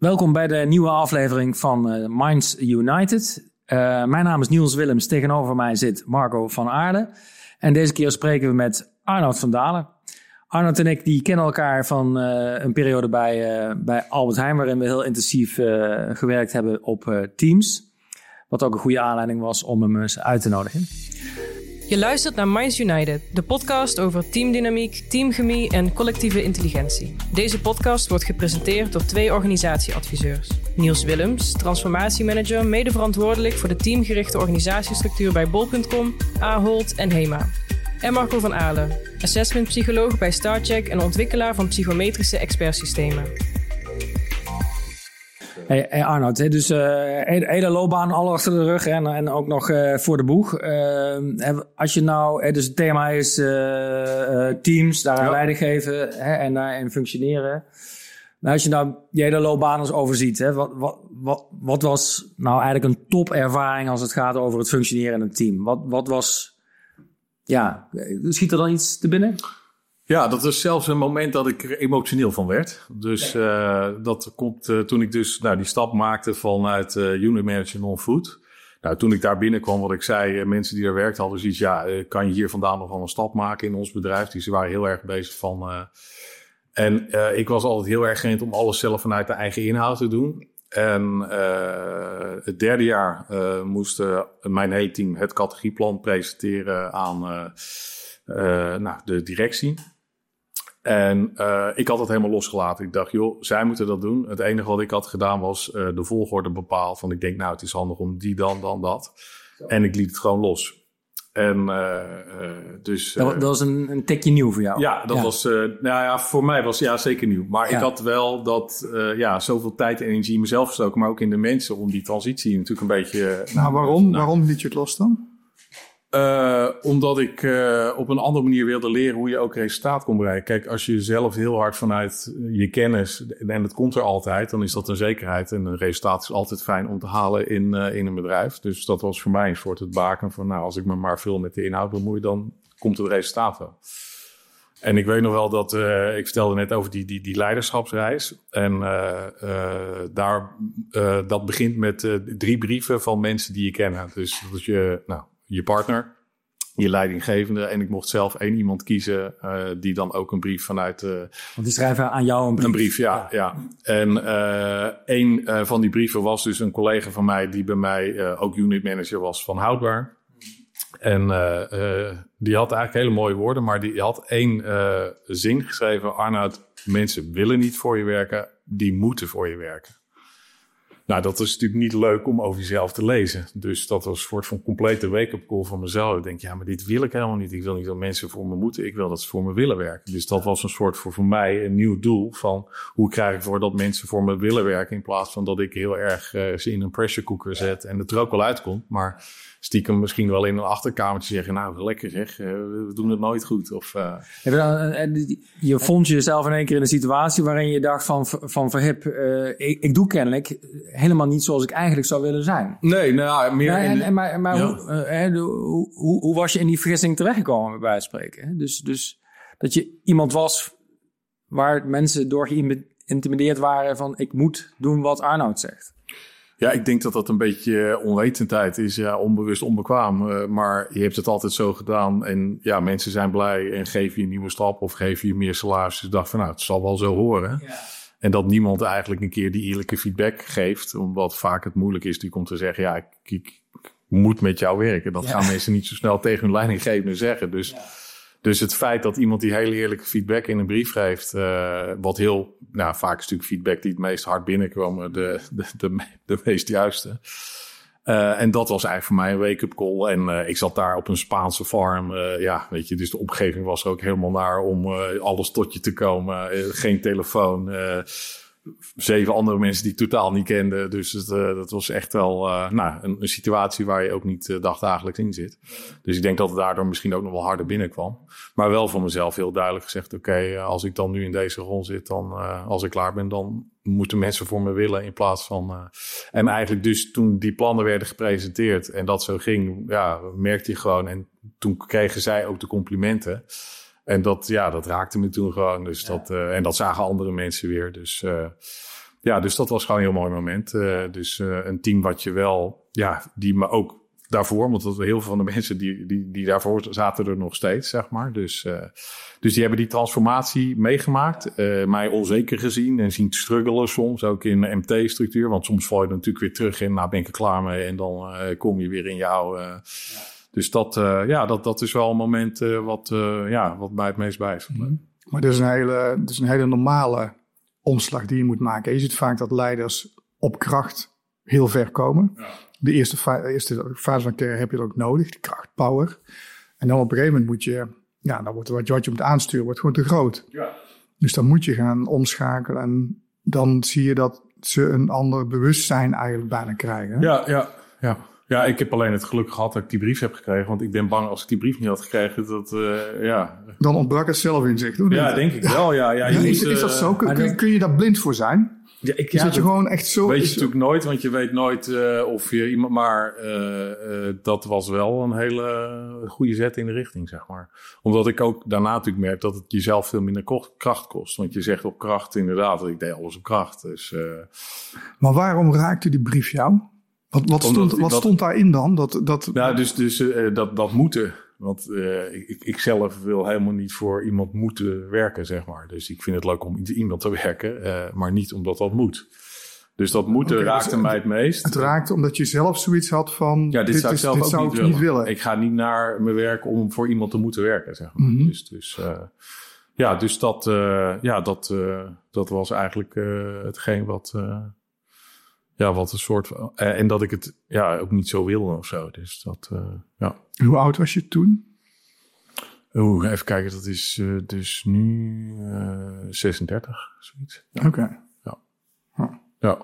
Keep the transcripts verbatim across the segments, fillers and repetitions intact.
Welkom bij de nieuwe aflevering van uh, Minds United. Uh, mijn naam is Niels Willems, tegenover mij zit Marco van Aarle. En deze keer spreken we met Arnoud van Dalen. Arnoud en ik die kennen elkaar van uh, een periode bij, uh, bij Albert Heijn, waarin we heel intensief uh, gewerkt hebben op uh, Teams. Wat ook een goede aanleiding was om hem eens uit te nodigen. Je luistert naar Minds United, de podcast over teamdynamiek, teamchemie en collectieve intelligentie. Deze podcast wordt gepresenteerd door twee organisatieadviseurs. Niels Willems, transformatiemanager, medeverantwoordelijk voor de teamgerichte organisatiestructuur bij bol punt com, Ahold en HEMA. En Marco van Aarle, assessmentpsycholoog bij StarCheck en ontwikkelaar van psychometrische expertsystemen. Hey, hey Arnoud, hè, dus uh, hele, hele loopbaan al achter de rug hè, en, en ook nog uh, voor de boeg. Uh, als je nou, hè, dus het thema is uh, uh, teams, daar ja. leiding geven hè, en daarin functioneren. Nou, als je nou je hele loopbaan eens overziet, hè, wat, wat, wat, wat was nou eigenlijk een topervaring als het gaat over het functioneren in een team? Wat, wat was, ja, schiet er dan iets te binnen? Ja, dat was zelfs een moment dat ik er emotioneel van werd. Dus uh, dat komt uh, toen ik dus nou, die stap maakte vanuit uh, unit manager non-food. Nou, toen ik daar binnenkwam, wat ik zei, uh, mensen die er werkten hadden zoiets, ja, uh, kan je hier vandaan nog wel een stap maken in ons bedrijf? Dus die waren heel erg bezig van. Uh, en uh, ik was altijd heel erg gewend om alles zelf vanuit de eigen inhoud te doen. En uh, het derde jaar uh, moest uh, mijn hele team het categorieplan presenteren aan uh, uh, nou, de directie. En uh, ik had het helemaal losgelaten. Ik dacht, joh, zij moeten dat doen. Het enige wat ik had gedaan was uh, de volgorde bepaald. Van ik denk, nou, het is handig om die dan, dan dat. En ik liet het gewoon los. En uh, uh, dus... Uh, dat, dat was een, een tikje nieuw voor jou? Ja, dat ja. was... Uh, nou ja, voor mij was ja zeker nieuw. Maar ja. ik had wel dat, uh, ja, zoveel tijd en energie in mezelf gestoken. Maar ook in de mensen om die transitie natuurlijk een beetje... Uh, nou, maar waarom, nou, waarom liet je het los dan? Uh, omdat ik uh, op een andere manier wilde leren hoe je ook resultaat kon bereiken. Kijk, als je zelf heel hard vanuit je kennis, en dat komt er altijd, dan is dat een zekerheid. En een resultaat is altijd fijn om te halen in, uh, in een bedrijf. Dus dat was voor mij een soort het baken van, nou, als ik me maar veel met de inhoud bemoei, dan komt het resultaat wel. En ik weet nog wel dat, uh, ik vertelde net over die, die, die leiderschapsreis. En uh, uh, daar, uh, dat begint met uh, drie brieven van mensen die je kennen. Dus dat is je, nou, je partner, je leidinggevende. En ik mocht zelf één iemand kiezen uh, die dan ook een brief vanuit... Uh, Want die schrijven aan jou een brief? Een brief, ja. ja. ja. En uh, één uh, van die brieven was dus een collega van mij die bij mij uh, ook unit manager was van Houdbaar. En uh, uh, die had eigenlijk hele mooie woorden, maar die had één uh, zin geschreven. Arnoud, mensen willen niet voor je werken, die moeten voor je werken. Nou, dat is natuurlijk niet leuk om over jezelf te lezen. Dus dat was een soort van complete wake-up call van mezelf. Ik denk, ja, maar dit wil ik helemaal niet. Ik wil niet dat mensen voor me moeten. Ik wil dat ze voor me willen werken. Dus dat was een soort voor, voor mij een nieuw doel van hoe krijg ik ervoor dat mensen voor me willen werken. In plaats van dat ik heel erg uh, ze in een pressure cooker zet en het er ook wel uitkomt. Maar stiekem misschien wel in een achterkamertje zeggen, nou, lekker zeg, uh, we doen het nooit goed. Of, uh... Je vond jezelf in één keer in een situatie waarin je dacht van, van verhip, uh, ik, ik doe kennelijk helemaal niet zoals ik eigenlijk zou willen zijn. Nee, nou, meer... Ja, en, in... en, maar maar ja. hoe, uh, hè, hoe, hoe, hoe was je in die vergissing terechtgekomen, bij wijze van spreken? Dus, dus dat je iemand was waar mensen door geïntimideerd waren van, ik moet doen wat Arnoud zegt. Ja, ik denk dat dat een beetje onwetendheid is. Ja, onbewust, onbekwaam. Uh, maar je hebt het altijd zo gedaan. En ja, mensen zijn blij en geven je een nieuwe stap of geven je meer salaris. Dus ik dacht van, nou, het zal wel zo horen. Ja. En dat niemand eigenlijk een keer die eerlijke feedback geeft. Omdat vaak het moeilijk is natuurlijk om te zeggen, ja, ik, ik moet met jou werken. Dat ja. gaan mensen niet zo snel tegen hun leidinggevende zeggen. Dus, ja. dus het feit dat iemand die hele eerlijke feedback in een brief geeft, uh, wat heel, nou, vaak is natuurlijk feedback die het meest hard binnenkomen, de, de, de, de meest juiste. Uh, en dat was eigenlijk voor mij een wake-up call. En uh, ik zat daar op een Spaanse farm. Uh, ja, weet je, dus de omgeving was er ook helemaal naar om uh, alles tot je te komen. Uh, geen telefoon. Uh, zeven andere mensen die ik totaal niet kende. Dus het, uh, dat was echt wel uh, nou, een, een situatie waar je ook niet uh, dagdagelijks in zit. Dus ik denk dat het daardoor misschien ook nog wel harder binnenkwam. Maar wel voor mezelf heel duidelijk gezegd, oké, okay, uh, als ik dan nu in deze rol zit, dan uh, als ik klaar ben, dan moeten mensen voor me willen in plaats van... Uh, en eigenlijk dus toen die plannen werden gepresenteerd en dat zo ging, ja, merkte je gewoon. En toen kregen zij ook de complimenten. En dat, ja, dat raakte me toen gewoon. Dus ja. dat, uh, en dat zagen andere mensen weer. Dus uh, ja, dus dat was gewoon een heel mooi moment. Uh, dus uh, een team wat je wel, ja, die me ook daarvoor, want dat heel veel van de mensen die, die, die daarvoor zaten er nog steeds, zeg maar. Dus, uh, dus die hebben die transformatie meegemaakt. Uh, mij onzeker gezien en zien struggelen soms, ook in de M T-structuur. Want soms val je er natuurlijk weer terug in, nou ben ik er klaar mee. En dan uh, kom je weer in jouw... Uh, dus dat, uh, ja, dat, dat is wel een moment uh, wat, uh, ja, wat mij het meest bij is. Mm-hmm. Maar dat is, een hele, dat is een hele normale omslag die je moet maken. Je ziet vaak dat leiders op kracht heel ver komen. Ja. De eerste, fa- eerste fase van carrière heb je dat ook nodig, de kracht, power. En dan op een gegeven moment moet je, ja, dan wordt wat je, wat je moet aansturen, wordt gewoon te groot. Ja. Dus dan moet je gaan omschakelen en dan zie je dat ze een ander bewustzijn eigenlijk bijna krijgen. Ja, ja, ja. Ja, ik heb alleen het geluk gehad dat ik die brief heb gekregen. Want ik ben bang als ik die brief niet had gekregen, dat, uh, ja... Dan ontbrak het zelfinzicht, hoor. Ja, denk ik wel, ja. ja, je ja moet, is, is dat zo? Kun, kun, kun je daar blind voor zijn? Ja, ik, is ja, dat je dat gewoon echt zo... weet je is, natuurlijk nooit, want je weet nooit uh, of je iemand... Maar uh, uh, dat was wel een hele goede zet in de richting, zeg maar. Omdat ik ook daarna natuurlijk merk dat het jezelf veel minder ko- kracht kost. Want je zegt op kracht inderdaad, ik deed alles op kracht. Dus, uh, maar waarom raakte die brief jou? Wat, wat, stond, wat dat, stond daarin dan? Dat, dat, nou, dus, dus uh, dat, dat moeten. Want uh, ik, ik zelf wil helemaal niet voor iemand moeten werken, zeg maar. Dus ik vind het leuk om iemand te werken, uh, maar niet omdat dat moet. Dus dat moeten okay, raakte dus, mij het meest. Het raakte omdat je zelf zoiets had van... Ja, dit, dit zou ik zelf dit ook zou niet, ik willen. niet willen. Ik ga niet naar mijn werk om voor iemand te moeten werken, zeg maar. Mm-hmm. Dus, dus, uh, ja, dus dat, uh, ja, dat, uh, dat was eigenlijk uh, hetgeen wat... Uh, Ja, wat een soort van... Uh, en dat ik het ja, ook niet zo wilde of zo. Dus dat, uh, ja. Hoe oud was je toen? Oeh, even kijken. Dat is uh, dus nu uh, zesendertig, zoiets. Ja. Oké. Okay. Ja. Huh. Ja.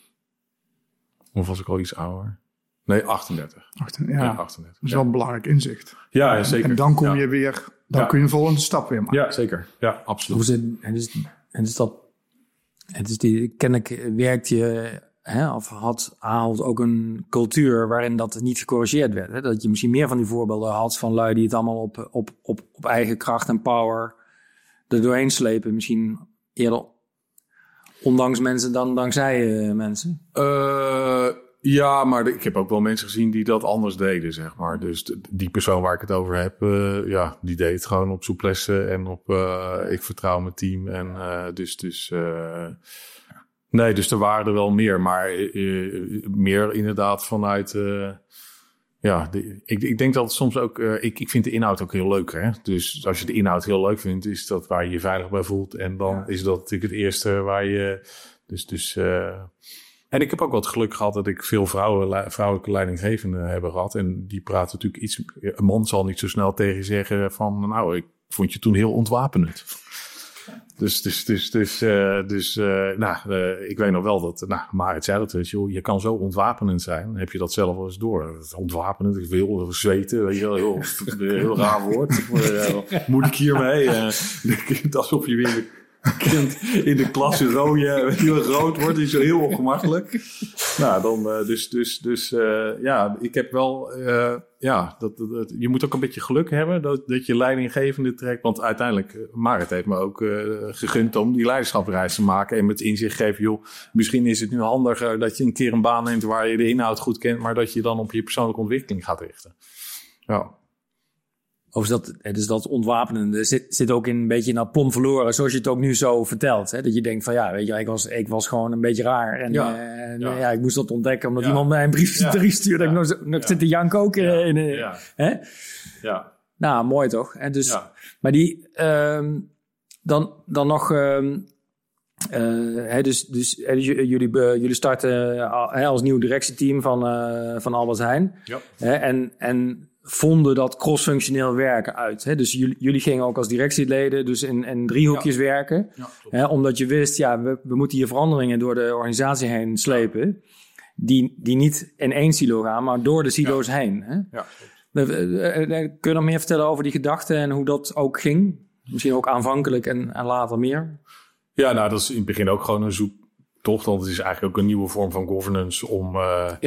Of was ik al iets ouder? Nee, achtendertig. achtendertig ja, ja, achtendertig. dat is ja. wel een belangrijk inzicht. Ja, ja zeker. En dan kom ja. je weer... Dan ja. kun je een volgende stap weer maken. Ja, zeker. Ja, absoluut. En is, en is dat... Het is die, kennelijk werkt je... Hè, of had Ahold ook een cultuur waarin dat niet gecorrigeerd werd. Hè? Dat je misschien meer van die voorbeelden had van lui die het allemaal op, op, op, op eigen kracht en power er doorheen slepen. Misschien eerder ondanks mensen dan dankzij uh, mensen. Uh, ja, maar de, ik heb ook wel mensen gezien die dat anders deden, zeg maar. Dus de, die persoon waar ik het over heb, uh, ja, die deed het gewoon op souplesse en op uh, ik vertrouw mijn team. En uh, dus... dus uh, Nee, dus er waren er wel meer, maar uh, meer inderdaad vanuit... Uh, ja, de, ik, ik denk dat het soms ook... Uh, ik, ik vind de inhoud ook heel leuk, hè. Dus als je de inhoud heel leuk vindt, is dat waar je je veilig bij voelt. En dan ja. is dat natuurlijk het eerste waar je... Dus, dus, uh, en ik heb ook wat geluk gehad dat ik veel vrouwen, vrouwelijke leidinggevenden heb gehad. En die praten natuurlijk iets... Een man zal niet zo snel tegen je zeggen van... Nou, ik vond je toen heel ontwapenend. Dus, dus, dus, dus, uh, dus uh, nou, uh, ik weet nog wel dat, nou, Marit zei dat, weet je, joh, je kan zo ontwapenend zijn. Dan heb je dat zelf wel eens door. Ontwapenend, ik wil zweten, weet je wel, heel, heel raar woord. Uh, moet ik hiermee? Uh, alsof je weer kind in de klas rooien, heel rood wordt, is zo heel ongemakkelijk. Nou, dan, uh, dus, dus, dus, uh, ja, ik heb wel, uh, ja, dat, dat, dat, je moet ook een beetje geluk hebben dat, dat je leidinggevende trekt. Want uiteindelijk, uh, Marit heeft me ook uh, gegund om die leiderschapsreis te maken. En met inzicht geven, joh, misschien is het nu handiger dat je een keer een baan neemt waar je de inhoud goed kent, maar dat je dan op je persoonlijke ontwikkeling gaat richten. Ja. Of dat, dus dat ontwapenende zit, zit ook in een beetje in dat plom verloren, zoals je het ook nu zo vertelt. Hè? Dat je denkt van ja, weet je, ik was, ik was gewoon een beetje raar. En, ja, uh, en ja. ja, ik moest dat ontdekken omdat ja. iemand mij een brief ja. stuurde. Ja. Dat ik nog, nog ja. zit te janken ook. Ja. In, in, ja. Hè? Ja. Nou, mooi toch? En dus, ja. Maar die, um, dan, dan nog... Um, Uh, hè, dus dus uh, jullie, uh, jullie starten uh, als nieuw directieteam van, uh, van Albert Heijn. Ja. Hè, en, en vonden dat cross-functioneel werken uit. Hè? Dus jullie, jullie gingen ook als directieleden dus in, in driehoekjes ja. werken. Ja, hè, omdat je wist, ja, we, we moeten hier veranderingen door de organisatie heen slepen. Die, die niet in één silo gaan, maar door de silo's ja. heen. Hè? Ja. Kun je nog meer vertellen over die gedachten en hoe dat ook ging? Misschien ook aanvankelijk en, en later meer? Ja, nou, dat is in het begin ook gewoon een zoektocht. Want het is eigenlijk ook een nieuwe vorm van governance om... Uh, ja.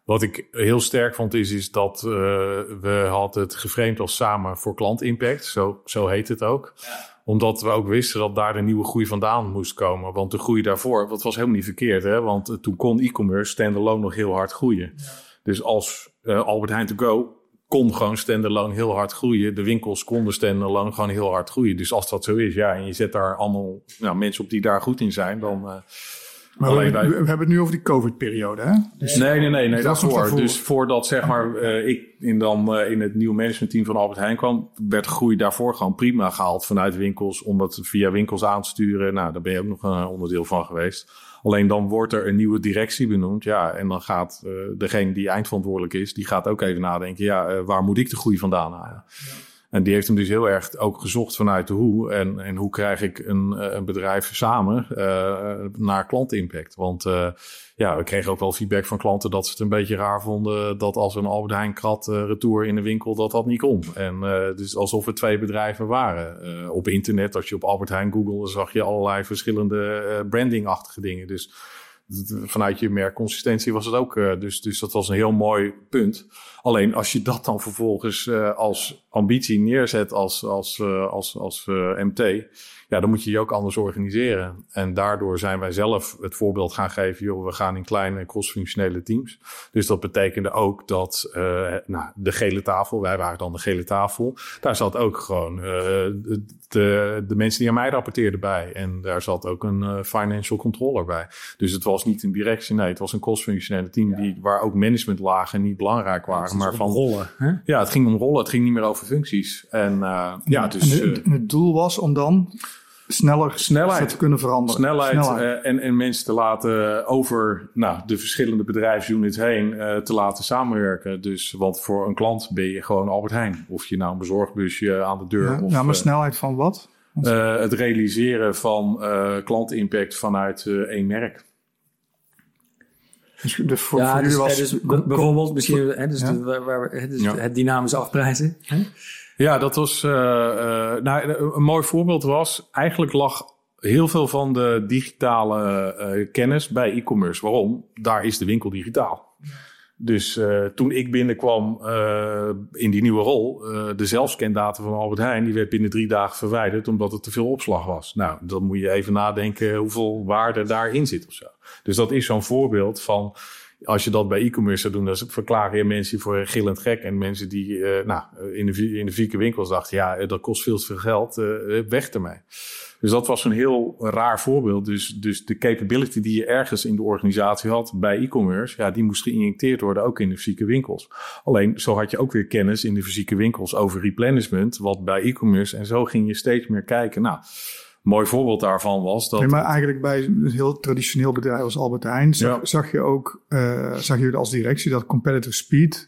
Wat ik heel sterk vond is, is dat uh, we hadden het geframed als samen voor klantimpact. Zo, zo heet het ook. Ja. Omdat we ook wisten dat daar de nieuwe groei vandaan moest komen. Want de groei daarvoor, dat was helemaal niet verkeerd. Hè? Want uh, toen kon e-commerce standalone nog heel hard groeien. Ja. Dus als uh, Albert Heijn to go kon gewoon standalone heel hard groeien. De winkels konden standalone gewoon heel hard groeien. Dus als dat zo is, ja, en je zet daar allemaal nou, mensen op die daar goed in zijn, dan... Uh, Maar we, wij... we hebben het nu over die COVID-periode, hè? Dus nee, nee, nee, nee dat daarvoor. daarvoor. Dus voordat zeg maar uh, ik in, dan, uh, in het nieuwe managementteam van Albert Heijn kwam, werd groei daarvoor gewoon prima gehaald vanuit winkels, om dat via winkels aan te sturen. Nou, daar ben je ook nog een onderdeel van geweest. Alleen dan wordt er een nieuwe directie benoemd. Ja, en dan gaat uh, degene die eindverantwoordelijk is, die gaat ook even nadenken, ja, uh, waar moet ik de groei vandaan halen? Ja. En die heeft hem dus heel erg ook gezocht vanuit de hoe. En, en hoe krijg ik een, een bedrijf samen uh, naar klantimpact. Want uh, ja, we kregen ook wel feedback van klanten dat ze het een beetje raar vonden dat als een Albert Heijn krat uh, retour in de winkel, dat dat niet kon. En uh, dus alsof het twee bedrijven waren. Uh, op internet, als je op Albert Heijn googelde, zag je allerlei verschillende uh, brandingachtige dingen. Dus vanuit je merkconsistentie was het ook. Uh, dus, dus dat was een heel mooi punt. Alleen als je dat dan vervolgens uh, als ambitie neerzet als, als, uh, als, als uh, M T, ja, dan moet je je ook anders organiseren. En daardoor zijn wij zelf het voorbeeld gaan geven, joh, we gaan in kleine cross-functionele teams. Dus dat betekende ook dat uh, nou, de gele tafel, wij waren dan de gele tafel, daar zat ook gewoon uh, de, de mensen die aan mij rapporteerden bij. En daar zat ook een uh, financial controller bij. Dus het was niet een directie, nee, het was een cross-functionele team ja. die, waar ook managementlagen niet belangrijk waren. Ja, maar van rollen. Hè? Ja, het ging om rollen, het ging niet meer over functies. En, uh, ja, dus, en het, het doel was om dan sneller snelheid te kunnen veranderen. Snelheid, snelheid. Uh, en, en mensen te laten over nou, de verschillende bedrijfsunits heen uh, te laten samenwerken. Dus, want voor een klant ben je gewoon Albert Heijn. Of je nou een bezorgbusje aan de deur... Ja, of, ja maar snelheid van wat? Uh, het realiseren van uh, klantimpact vanuit uh, één merk. Dus, dus voor, ja, voor dus, was... dus bijvoorbeeld misschien hè, dus ja. de, waar, waar, dus ja. het dynamisch afprijzen. Hè? Ja, dat was... Uh, uh, nou, een mooi voorbeeld was... Eigenlijk lag heel veel van de digitale uh, kennis bij e-commerce. Waarom? Daar is de winkel digitaal. Ja. Dus uh, toen ik binnenkwam uh, in die nieuwe rol... Uh, de zelfscandata van Albert Heijn... die werd binnen drie dagen verwijderd... omdat er te veel opslag was. Nou, dan moet je even nadenken... hoeveel waarde daarin zit of zo. Dus dat is zo'n voorbeeld van... Als je dat bij e-commerce zou doen, dan verklaren je mensen voor gillend gek. En mensen die uh, nou, in de, in de fysieke winkels dachten, ja, dat kost veel te veel geld, uh, weg ermee. Dus dat was een heel raar voorbeeld. Dus, dus de capability die je ergens in de organisatie had bij e-commerce, ja, die moest geïnjecteerd worden ook in de fysieke winkels. Alleen, zo had je ook weer kennis in de fysieke winkels over replenishment, wat bij e-commerce. En zo ging je steeds meer kijken. Nou, mooi voorbeeld daarvan was dat... Nee, maar eigenlijk bij een heel traditioneel bedrijf als Albert Heijn... zag, ja. zag je ook, uh, zag je als directie dat competitive speed...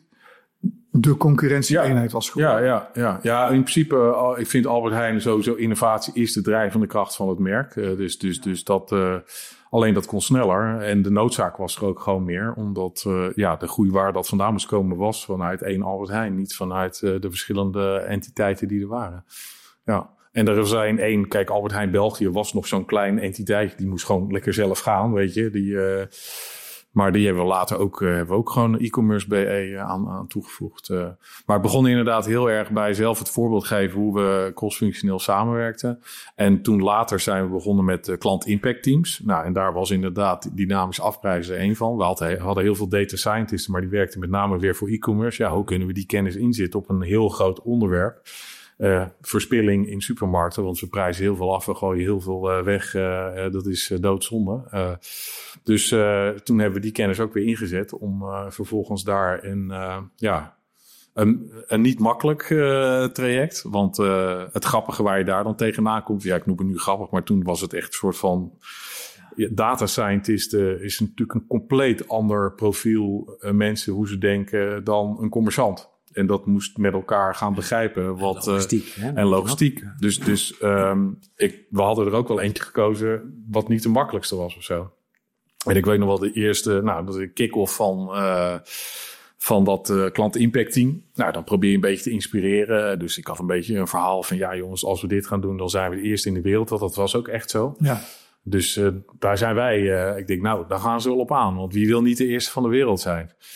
de concurrentie-eenheid was geworden. Ja, ja, ja. ja, in principe, uh, ik vind Albert Heijn sowieso... innovatie is de drijvende kracht van het merk. Uh, dus, dus, dus dat... Uh, alleen dat kon sneller. En de noodzaak was er ook gewoon meer. Omdat uh, ja, de groei waar dat vandaan moest komen... was vanuit één Albert Heijn. Niet vanuit uh, de verschillende entiteiten die er waren. Ja. En er zijn één, kijk, Albert Heijn België was nog zo'n klein entiteit. Die moest gewoon lekker zelf gaan, weet je. Die, uh, maar die hebben we later ook, uh, hebben we ook gewoon e-commerce B E aan, aan toegevoegd. Uh, maar het begon inderdaad heel erg bij zelf het voorbeeld geven hoe we cross-functioneel samenwerkten. En toen later zijn we begonnen met uh, klant-impact teams. Nou, en daar was inderdaad dynamisch afprijzen één van. We hadden, hadden heel veel data scientists, maar die werkten met name weer voor e-commerce. Ja, hoe kunnen we die kennis inzetten op een heel groot onderwerp? Uh, verspilling in supermarkten, want we prijzen heel veel af, we gooien heel veel uh, weg. Uh, uh, dat is uh, doodzonde. Uh, dus uh, toen hebben we die kennis ook weer ingezet om uh, vervolgens daar een, uh, ja, een, een niet makkelijk uh, traject. Want uh, het grappige waar je daar dan tegenaan komt, ja, ik noem het nu grappig, maar toen was het echt een soort van... Ja, data scientist uh, is natuurlijk een compleet ander profiel uh, mensen, hoe ze denken, dan een commerçant. En dat moest met elkaar gaan begrijpen. Wat, logistiek. Uh, en logistiek. Ja. Dus, dus um, ik, we hadden er ook wel eentje gekozen wat niet de makkelijkste was of zo. En ik weet nog wel de eerste, nou, de kick-off van, uh, van dat uh, klant-impact team. Nou, dan probeer je een beetje te inspireren. Dus ik had een beetje een verhaal van, ja jongens, als we dit gaan doen, dan zijn we de eerste in de wereld. Want dat was ook echt zo. Ja. Dus uh, daar zijn wij, uh, ik denk, nou, daar gaan ze wel op aan. Want wie wil niet de eerste van de wereld zijn?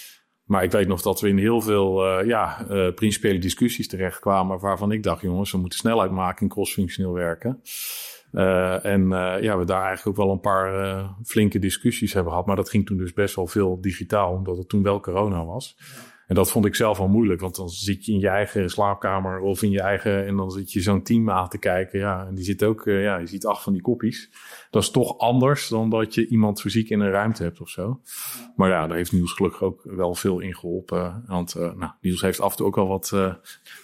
Maar ik weet nog dat we in heel veel uh, ja, uh, principiële discussies terechtkwamen... waarvan ik dacht, jongens, we moeten snelheid maken in crossfunctioneel werken. Uh, en uh, ja, we daar eigenlijk ook wel een paar uh, flinke discussies hebben gehad. Maar dat ging toen dus best wel veel digitaal, omdat het toen wel corona was. Ja. En dat vond ik zelf wel moeilijk, want dan zit je in je eigen slaapkamer of in je eigen... en dan zit je zo'n team aan te kijken. Ja, en die zit ook, uh, ja, je ziet acht van die koppies. Dat is toch anders dan dat je iemand fysiek in een ruimte hebt of zo. Maar ja, daar heeft Niels gelukkig ook wel veel in geholpen. Want uh, nou, Niels heeft af en toe ook wel wat... Uh,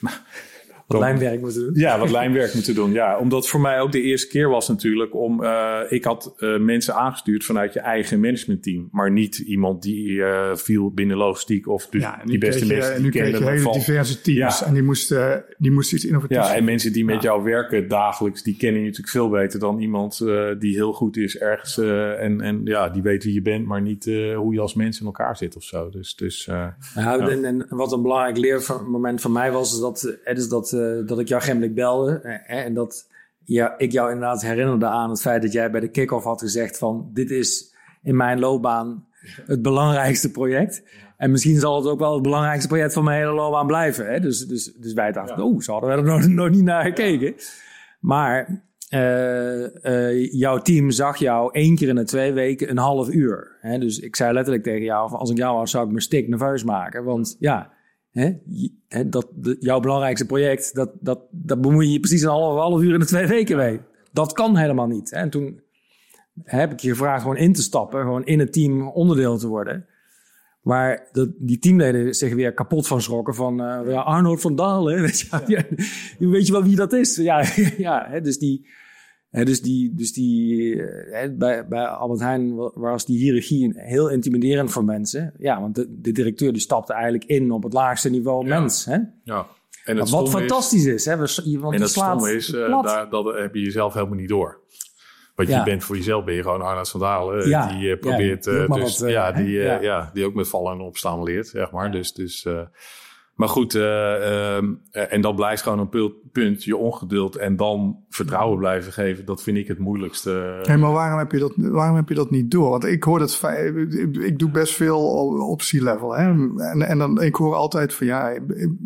Wat lijnwerk moeten doen. Ja, wat lijnwerk moeten doen. Ja, omdat het voor mij ook de eerste keer was natuurlijk om... Uh, ik had uh, mensen aangestuurd vanuit je eigen managementteam. Maar niet iemand die uh, viel binnen logistiek of dus ja, die beste je, mensen. En nu kreeg je hele van, diverse teams ja. en die moesten, die moesten iets innovatiefs. Ja, en mensen die met ja. jou werken dagelijks, die kennen je natuurlijk veel beter dan iemand uh, die heel goed is ergens. Uh, en, en ja, die weet wie je bent, maar niet uh, hoe je als mens in elkaar zit of zo. Dus, dus, uh, ja, ja. En, en wat een belangrijk leermoment van mij was, is dat, is dat Uh, dat ik jou gemelijk belde uh, en dat ja, ik jou inderdaad herinnerde aan het feit dat jij bij de kick-off had gezegd van dit is in mijn loopbaan het belangrijkste project. En misschien zal het ook wel het belangrijkste project van mijn hele loopbaan blijven. Hè? Dus, dus, dus wij dachten, ja. oh, ze hadden er nog, nog niet naar gekeken. Ja. Maar uh, uh, jouw team zag jou één keer in de twee weken een half uur. Hè? Dus ik zei letterlijk tegen jou, als ik jou was, zou ik me stik nerveus maken. Want ja... He, he, dat, de, jouw belangrijkste project, dat, dat, dat bemoei je precies een half, half uur in de twee weken mee. Dat kan helemaal niet. Hè. En toen heb ik je gevraagd gewoon in te stappen, gewoon in het team onderdeel te worden. Waar de, die teamleden zich weer kapot van schrokken van uh, ja, Arnold van Dalen. Weet je, ja. Ja, weet je wel wie dat is? Ja, ja hè, dus die... He, dus die, dus die he, bij, bij Albert Heijn was die hiërarchie heel intimiderend voor mensen. Ja, want de, de directeur die stapte eigenlijk in op het laagste niveau ja. mens. Hè? Ja. En het wat fantastisch is. is hè? We, want en het stomme is, uh, daar, dat heb je jezelf helemaal niet door. Want ja. je bent voor jezelf, ben je gewoon Arnold van Dalen. Ja. Die uh, probeert, ja, die, uh, dus, wat, uh, ja, die, uh, ja. Ja, die ook met vallen en opstaan leert, zeg maar. Ja. Dus... dus uh, Maar goed, uh, uh, en dat blijft gewoon een punt, je ongeduld en dan vertrouwen blijven geven. Dat vind ik het moeilijkste. Hey, maar waarom heb je dat, waarom heb je dat niet door? Want ik hoor dat, ik, ik doe best veel op C-level. Hè? En, en dan, ik hoor altijd van ja,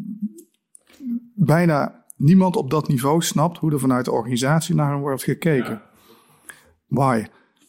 bijna niemand op dat niveau snapt hoe er vanuit de organisatie naar hem wordt gekeken. Ja. Why?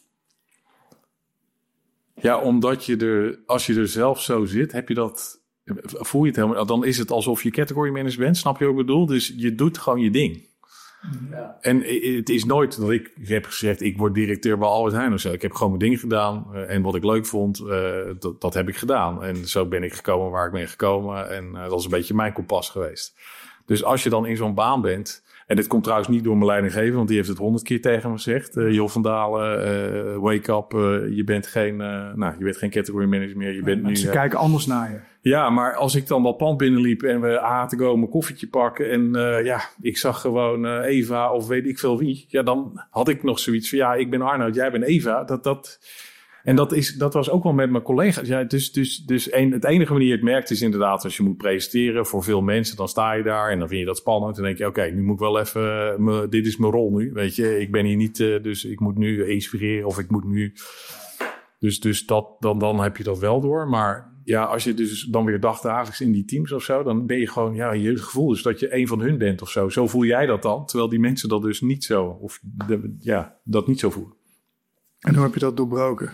Ja, omdat je er, als je er zelf zo zit, heb je dat... Voel je het helemaal, dan is het alsof je category manager bent, snap je wat ik bedoel? Dus je doet gewoon je ding. Ja. En het is nooit dat ik heb gezegd, ik word directeur bij Albert Heijn of zo. Ik heb gewoon mijn ding gedaan en wat ik leuk vond, uh, dat, dat heb ik gedaan. En zo ben ik gekomen waar ik ben gekomen en uh, dat is een beetje mijn kompas geweest. Dus als je dan in zo'n baan bent, en dit komt trouwens niet door mijn leidinggever, want die heeft het honderd keer tegen me gezegd. Uh, Jo van Dalen, uh, wake up, uh, je bent geen, uh, nou, je bent geen category manager meer. Je bent nee, nu, ze uh, kijken anders naar je. Ja, maar als ik dan dat pand binnenliep en we aan te go mijn koffietje pakken en uh, ja, ik zag gewoon uh, Eva of weet ik veel wie. Ja, dan had ik nog zoiets van ja, ik ben Arnoud, jij bent Eva. Dat, dat, en dat, is, dat was ook wel met mijn collega's. Ja, dus dus, dus een, het enige manier het merkt is inderdaad als je moet presenteren voor veel mensen. Dan sta je daar en dan vind je dat spannend. En dan denk je, oké, okay, nu moet ik wel even, uh, me, dit is mijn rol nu. Weet je, ik ben hier niet, uh, dus ik moet nu inspireren of ik moet nu... Dus, dus dat, dan, dan heb je dat wel door. Maar ja, als je dus dan weer dagdagelijks in die teams of zo, dan ben je gewoon, ja, je gevoel is dat je een van hun bent of zo. Zo voel jij dat dan, terwijl die mensen dat dus niet zo, of de, ja, dat niet zo voelen. En hoe heb je dat doorbroken?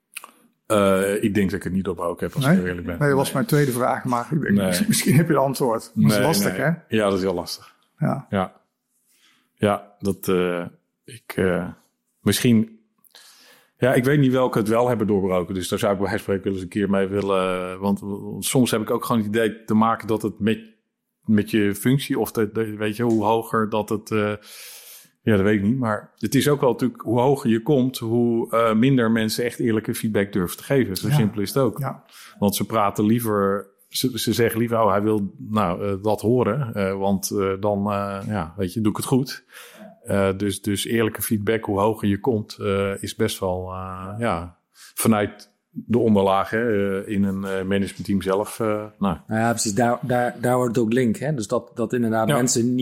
Uh, ik denk dat ik het niet doorbroken heb, als nee? ik eerlijk ben. Nee, dat was mijn tweede vraag, maar ik denk, nee. misschien heb je het antwoord. Dat is nee, lastig, nee. hè? Ja, dat is heel lastig. Ja, ja, ja dat uh, ik uh, misschien... Ja, ik weet niet welke het wel hebben doorbroken. Dus daar zou ik bij spreken wel eens een keer mee willen. Want, want soms heb ik ook gewoon het idee te maken dat het met, met je functie... of de, de, weet je, hoe hoger dat het... Uh, ja, dat weet ik niet. Maar het is ook wel natuurlijk... hoe hoger je komt, hoe uh, minder mensen echt eerlijke feedback durven te geven. Zo ja. simpel is het ook. Ja. Want ze praten liever... Ze, ze zeggen liever, oh, hij wil nou, uh, dat horen. Uh, want uh, dan, uh, ja, weet je, doe ik het goed. Uh, dus, dus eerlijke feedback, hoe hoger je komt, uh, is best wel, uh, ja, vanuit de onderlaag hè, uh, in een uh, managementteam zelf. Uh, nou. nou ja, precies, daar, daar, daar wordt het ook link. Hè? Dus dat, dat inderdaad ja. mensen niet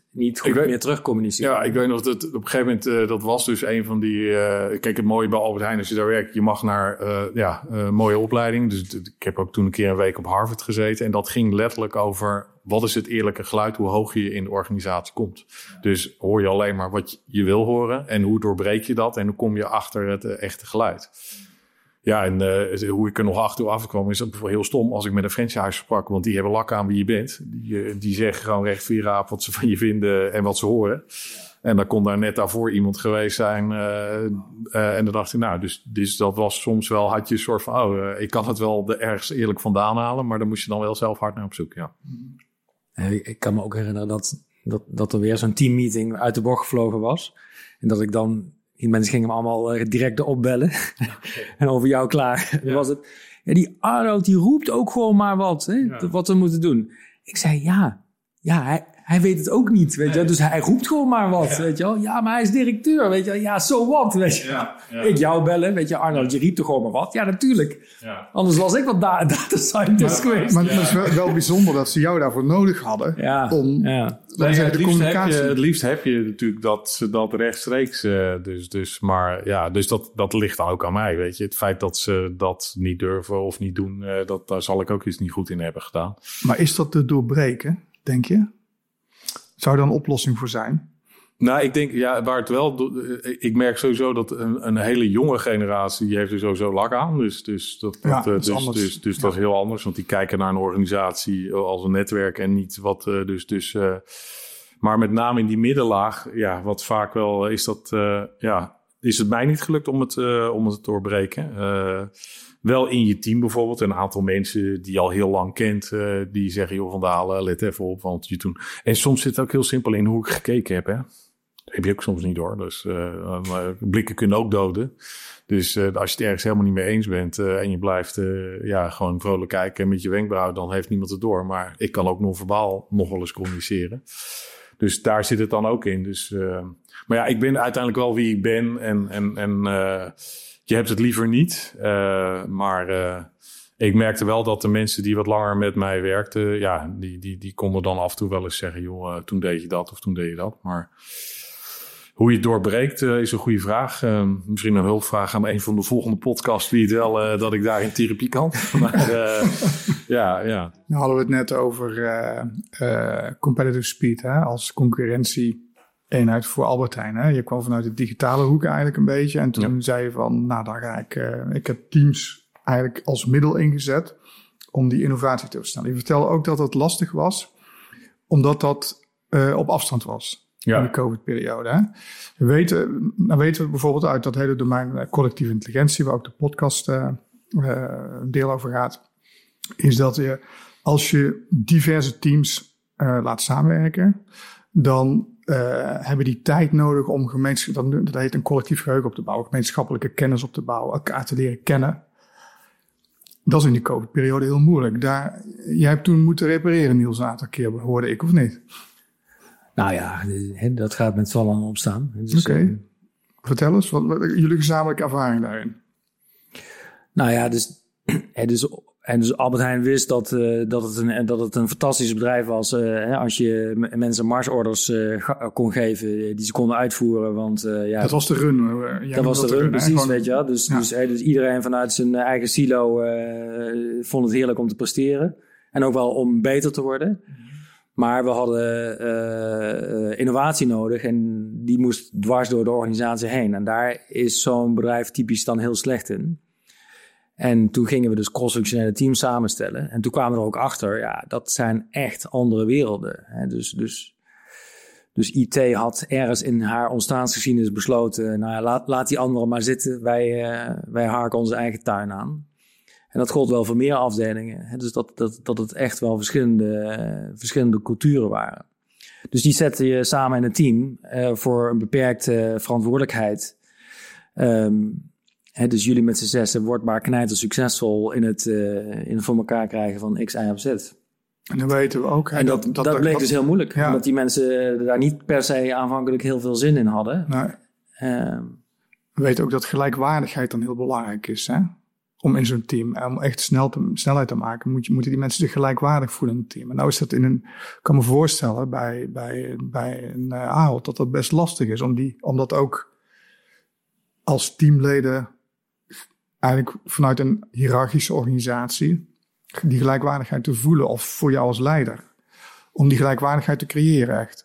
niet goed Ik weet- meer terugcommuniceren. Ja, ik weet nog dat op een gegeven moment, uh, dat was dus een van die... Uh, kijk, het mooie bij Albert Heijn, als je daar werkt, je mag naar uh, ja, uh, mooie opleiding. Dus d- ik heb ook toen een keer een week op Harvard gezeten. En dat ging letterlijk over, wat is het eerlijke geluid? Hoe hoog je in de organisatie komt. Ja. Dus hoor je alleen maar wat je wil horen. En hoe doorbreek je dat? En hoe kom je achter het uh, echte geluid? Ja, en uh, hoe ik er nog achter afkwam, is dat bijvoorbeeld heel stom als ik met een franchise sprak. Want die hebben lak aan wie je bent. Die, uh, die zeggen gewoon recht via raap wat ze van je vinden en wat ze horen. Ja. En dan kon daar net daarvoor iemand geweest zijn. Uh, uh, en dan dacht ik, nou, dus, dus dat was soms wel, had je een soort van, oh, uh, ik kan het wel er ergens eerlijk vandaan halen. Maar dan moest je dan wel zelf hard naar op zoek, ja. Ik, ik kan me ook herinneren dat, dat, dat er weer zo'n teammeeting uit de bocht gevlogen was. En dat ik dan... Die mensen gingen me allemaal uh, direct opbellen. Okay. En over jou klaar. Ja. Was het. Ja, die Arnold die roept ook gewoon maar wat. Hè, ja. Wat we moeten doen. Ik zei ja. Ja, hij, hij weet het ook niet. Weet nee. je? Dus hij roept gewoon maar wat. Ja. Weet je wel? Ja, maar hij is directeur. Weet je wel? Ja, so what? Weet je? Ja. Ja. Ik jou bellen. Weet je, Arnold, je riep toch gewoon maar wat? Ja, natuurlijk. Ja. Anders was ik wat da- data scientist maar, geweest. Maar het ja. is wel, wel bijzonder dat ze jou daarvoor nodig hadden. Ja. Om ja. Nee, ja, het, liefst heb je, het liefst heb je natuurlijk dat ze dat rechtstreeks. Uh, dus, dus, maar ja, dus dat, dat ligt dan ook aan mij. Weet je, het feit dat ze dat niet durven of niet doen, uh, dat, daar zal ik ook iets niet goed in hebben gedaan. Maar is dat te doorbreken, denk je? Zou er een oplossing voor zijn? Nou, ik denk, ja, waar het wel... Ik merk sowieso dat een, een hele jonge generatie... die heeft er sowieso lak aan. Dus, dus, dat, ja, dat, dat is dus, anders. dus, dus ja. dat is heel anders. Want die kijken naar een organisatie als een netwerk... en niet wat... Uh, dus, dus, uh, maar met name in die middenlaag... ja, wat vaak wel is dat... Uh, ja, is het mij niet gelukt om het, uh, om het te doorbreken. Uh, wel in je team bijvoorbeeld. Een aantal mensen die je al heel lang kent... Uh, die zeggen, joh, Van Dalen, let even op. Want je toen... En soms zit het ook heel simpel in hoe ik gekeken heb, hè. Dat heb je ook soms niet hoor. Dus uh, blikken kunnen ook doden. Dus uh, als je het ergens helemaal niet mee eens bent... Uh, en je blijft uh, ja, gewoon vrolijk kijken met je wenkbrauw... dan heeft niemand het door. Maar ik kan ook non-verbaal nog wel eens communiceren. Dus daar zit het dan ook in. Dus, uh, maar ja, ik ben uiteindelijk wel wie ik ben. En, en, en uh, je hebt het liever niet. Uh, maar uh, ik merkte wel dat de mensen die wat langer met mij werkten... ja, die, die, die konden dan af en toe wel eens zeggen... joh, uh, toen deed je dat of toen deed je dat. Maar... Hoe je het doorbreekt uh, is een goede vraag. Uh, misschien een hulpvraag aan een van de volgende podcasts... wie het wel uh, dat ik daar in therapie kan. Maar uh, ja, ja. Nou hadden we het net over uh, uh, competitive speed... Hè, als concurrentie-eenheid voor Albert Heijn. Hè. Je kwam vanuit de digitale hoek eigenlijk een beetje... en toen ja. zei je van, nou dan ga ik... Uh, ik heb Teams eigenlijk als middel ingezet... om die innovatie te versnellen. Je vertelde ook dat het lastig was... omdat dat uh, op afstand was... Ja. In de COVID-periode. Hè? We weten, dan weten we bijvoorbeeld uit dat hele domein uh, collectieve intelligentie, waar ook de podcast uh, uh, deel over gaat, is dat je, als je diverse teams uh, laat samenwerken, dan uh, hebben die tijd nodig om gemeenschappelijk, dat heet een collectief geheugen op te bouwen, gemeenschappelijke kennis op te bouwen, elkaar te leren kennen. Dat is in die COVID-periode heel moeilijk. Daar, jij hebt toen moeten repareren, Niels, een aantal keer, hoorde ik, of niet? Nou ja, dat gaat met vallen en opstaan. Dus, Oké, okay. Vertel eens, wat, wat jullie gezamenlijke ervaring daarin? Nou ja, dus, dus, en dus Albert Heijn wist dat, uh, dat, het een, dat het een fantastisch bedrijf was... Uh, als je m- mensen marsorders uh, ga, kon geven die ze konden uitvoeren. Want, uh, ja, dat was de run. Uh, dat was de run, run precies, gewoon, weet je wel. Dus, ja. dus, hey, dus iedereen vanuit zijn eigen silo uh, vond het heerlijk om te presteren. En ook wel om beter te worden. Maar we hadden uh, innovatie nodig en die moest dwars door de organisatie heen. En daar is zo'n bedrijf typisch dan heel slecht in. En toen gingen we dus cross-functionele teams samenstellen. En toen kwamen we er ook achter, ja, dat zijn echt andere werelden. Hè. Dus, dus, dus I T had ergens in haar ontstaansgeschiedenis besloten... nou ja, laat, laat die anderen maar zitten, wij, uh, wij harken onze eigen tuin aan. En dat gold wel voor meer afdelingen. Hè? Dus dat, dat, dat het echt wel verschillende, uh, verschillende culturen waren. Dus die zetten je samen in een team uh, voor een beperkte verantwoordelijkheid. Um, hè, dus jullie met z'n zessen wordt maar knijter succesvol in het, uh, in het voor elkaar krijgen van X, Y of Z. En dan weten we ook... Hè, en dat, dat, dat, dat bleek dat, dus heel moeilijk. Ja. Omdat die mensen daar niet per se aanvankelijk heel veel zin in hadden. Nee. Um, we weten ook dat gelijkwaardigheid dan heel belangrijk is, hè? om in zo'n team, om echt snel te, snelheid te maken, moet je, moeten die mensen zich gelijkwaardig voelen in het team. En nou is dat in een, ik kan me voorstellen bij, bij, bij een uh, Ahold dat dat best lastig is, om, die, om dat ook als teamleden eigenlijk vanuit een hiërarchische organisatie die gelijkwaardigheid te voelen, of voor jou als leider, om die gelijkwaardigheid te creëren echt.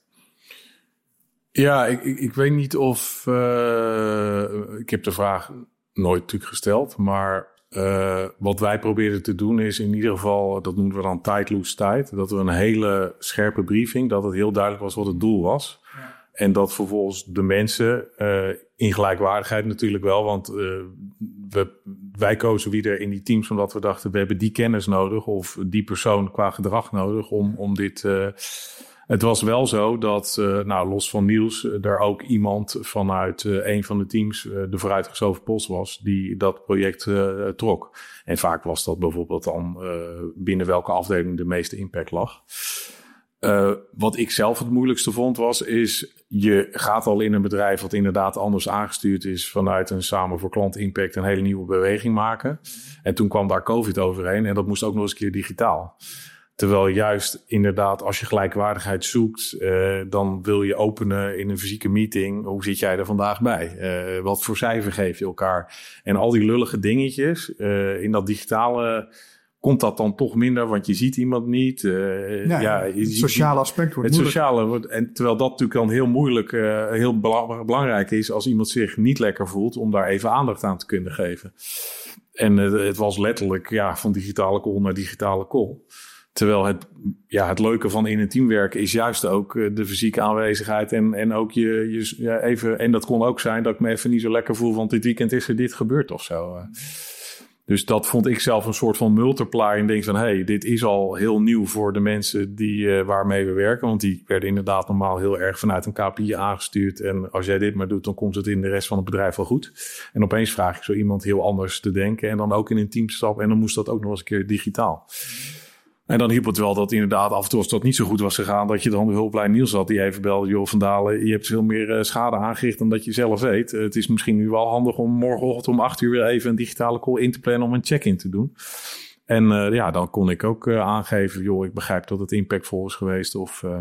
Ja, ik, ik, ik weet niet of, uh, ik heb de vraag nooit natuurlijk gesteld, maar Uh, wat wij probeerden te doen is in ieder geval, dat noemen we dan tijd lose tijd, dat we een hele scherpe briefing, dat het heel duidelijk was wat het doel was. Ja. En dat vervolgens de mensen, uh, in gelijkwaardigheid natuurlijk wel, want uh, we, wij kozen wie er in die teams omdat we dachten, we hebben die kennis nodig of die persoon qua gedrag nodig om, om dit... Uh, Het was wel zo dat, uh, nou, los van Niels, uh, er ook iemand vanuit uh, een van de teams, uh, de vooruitgeschoven post was, die dat project uh, trok. En vaak was dat bijvoorbeeld dan uh, binnen welke afdeling de meeste impact lag. Uh, wat ik zelf het moeilijkste vond was, is je gaat al in een bedrijf wat inderdaad anders aangestuurd is vanuit een samen voor klant impact een hele nieuwe beweging maken. En toen kwam daar COVID overheen en dat moest ook nog eens een keer digitaal. Terwijl juist inderdaad, als je gelijkwaardigheid zoekt, uh, dan wil je openen in een fysieke meeting. Hoe zit jij er vandaag bij? Uh, wat voor cijfer geef je elkaar? En al die lullige dingetjes, uh, in dat digitale komt dat dan toch minder, want je ziet iemand niet. Uh, ja, ja, het sociale aspect wordt Het moeilijk. sociale wordt, en terwijl dat natuurlijk dan heel moeilijk, uh, heel belangrijk is als iemand zich niet lekker voelt, om daar even aandacht aan te kunnen geven. En uh, het was letterlijk ja, van digitale call naar digitale call. Terwijl het, ja, het leuke van in een team werken is juist ook de fysieke aanwezigheid. En, en ook je, je ja, even. En dat kon ook zijn dat ik me even niet zo lekker voel. Want dit weekend is er dit gebeurd of zo. Dus dat vond ik zelf een soort van multiplier. En denk van, hé, hey, dit is al heel nieuw voor de mensen die, uh, waarmee we werken. Want die werden inderdaad normaal heel erg vanuit een K P I aangestuurd. En als jij dit maar doet, dan komt het in de rest van het bedrijf wel goed. En opeens vraag ik zo iemand heel anders te denken. En dan ook in een team stappen. En dan moest dat ook nog eens een keer digitaal. En dan hielp het wel dat inderdaad af en toe als dat niet zo goed was gegaan, dat je dan de hulplijn Niels had die even belde. Joh, Van Dalen, je hebt veel meer uh, schade aangericht dan dat je zelf weet. Uh, het is misschien nu wel handig om morgenochtend om acht uur weer even een digitale call in te plannen om een check-in te doen. En uh, ja, dan kon ik ook uh, aangeven, joh, ik begrijp dat het impactvol is geweest. Of, uh,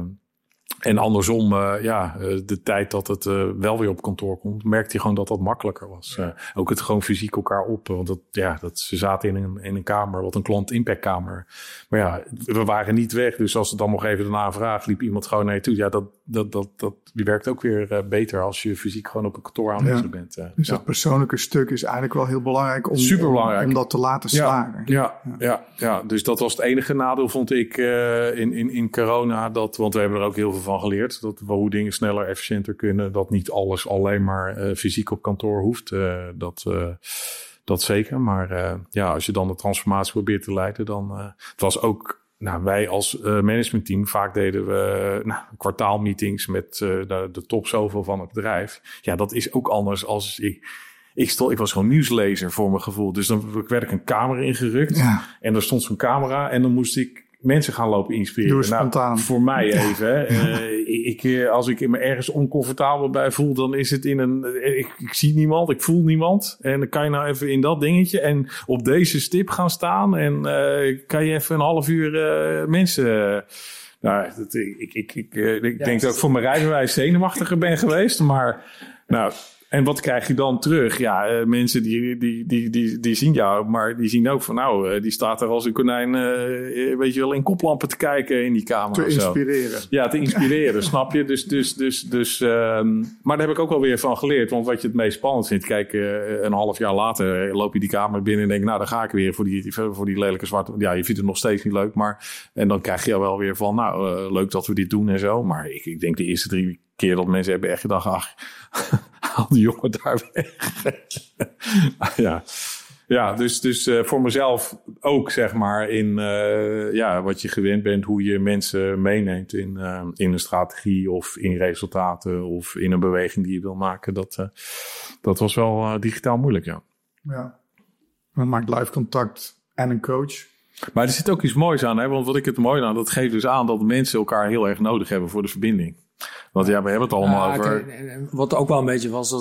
en andersom, uh, ja, uh, de tijd dat het uh, wel weer op kantoor komt, merkte je gewoon dat dat makkelijker was. Ja. Uh, ook het gewoon fysiek elkaar op. Want dat, ja, dat, ze zaten in een, in een kamer, wat een klant impactkamer. Maar ja, we waren niet weg. Dus als het dan nog even daarna vraagt, liep iemand gewoon naar je toe. Ja, dat, dat, dat, dat die werkt ook weer uh, beter als je fysiek gewoon op een kantoor aanwezig ja. bent. Uh, dus ja. dat persoonlijke stuk is eigenlijk wel heel belangrijk om, Superbelangrijk. om, om dat te laten slagen. Ja, ja, ja. ja, ja. Dus dat was het enige nadeel, vond ik, uh, in, in, in corona. Dat, want we hebben er ook heel veel van geleerd. Dat we hoe dingen sneller, efficiënter kunnen. Dat niet alles alleen maar uh, fysiek op kantoor hoeft. Uh, dat, uh, dat zeker. Maar uh, ja, als je dan de transformatie probeert te leiden, dan... Uh, het was ook... Nou, wij als uh, managementteam, vaak deden we uh, nou, kwartaalmeetings met uh, de, de top zoveel van het bedrijf. Ja, dat is ook anders als ik... Ik, stond, ik was gewoon nieuwslezer voor mijn gevoel. Dus dan werd ik een kamer ingerukt. Ja. En er stond zo'n camera en dan moest ik mensen gaan lopen inspireren. Doe spontaan. Nou, voor mij even. Hè. uh, ik, als ik me ergens oncomfortabel bij voel, dan is het in een... Ik, ik zie niemand, ik voel niemand. En dan kan je nou even in dat dingetje en op deze stip gaan staan. En uh, kan je even een half uur uh, mensen... Uh, nou, dat, ik, ik, ik, ik, uh, ik ja, denk dat ik voor mijn rijbewijs zenuwachtiger ben geweest. Maar nou... En wat krijg je dan terug? Ja, uh, mensen die, die, die, die, die zien jou, maar die zien ook van nou, uh, die staat er als een konijn, uh, weet je wel, in koplampen te kijken in die kamer. Te inspireren. Zo. Ja, te inspireren, snap je? Dus, dus, dus, dus, um, maar daar heb ik ook wel weer van geleerd. Want wat je het meest spannend vindt, kijk, uh, een half jaar later loop je die kamer binnen en denk, nou, dan ga ik weer voor die, voor die lelijke zwarte. Ja, je vindt het nog steeds niet leuk, maar en dan krijg je wel weer van, nou, uh, leuk dat we dit doen en zo. Maar ik, ik denk de eerste drie keer dat mensen hebben echt gedacht, ach, haal die jongen daar weg. ja. Ja, dus, dus uh, voor mezelf ook, zeg maar, in uh, ja, wat je gewend bent, hoe je mensen meeneemt in, uh, in een strategie of in resultaten of in een beweging die je wil maken. Dat, uh, dat was wel uh, digitaal moeilijk, ja. Ja, men maakt live contact en een coach. Maar er zit ook iets moois aan, hè? Want wat ik het mooi aan, dat geeft dus aan dat mensen elkaar heel erg nodig hebben voor de verbinding. Want ja, we hebben het allemaal ja, over... Kijk, wat ook wel een beetje was, was dat